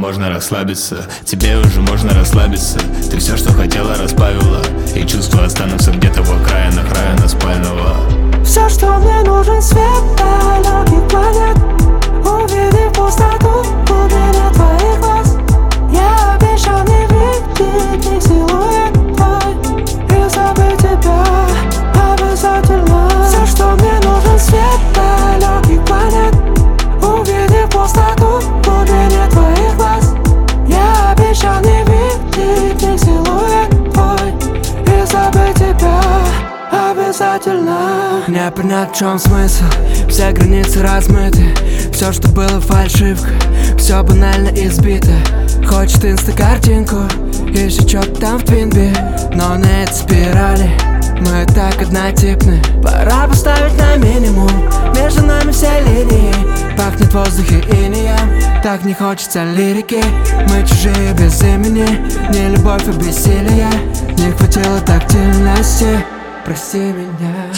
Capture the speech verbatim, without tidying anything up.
можно расслабиться, тебе уже можно расслабиться. Ты все, что хотела, расплавила, и чувства останутся где-то в окраинах района спального. Все, что мне нужен, свет далеких планет. Увидев пустоту в глубине твоих глаз, я обещал не видеть их силуэт твой и забыть тебя обязательно. Все, что мне нужен, свет далеких планет. Увидев пустоту в глубине твоих глаз, я обещал не видеть их силуэт твой и забыть тебя обязательно. Не понять, в чем смысл, все границы размыты. Все, что было фальшивкой, все банально избито. Хочет инста-картинку, ищет что-то там в твинбе, но на этой спирали мы так однотипны. Пора поставить на минимум, между нами все линии. Пахнет в воздухе инеем, так не хочется лирики. Мы чужие без имени, не любовь, а бессилие. Не хватило тактильности, прости меня.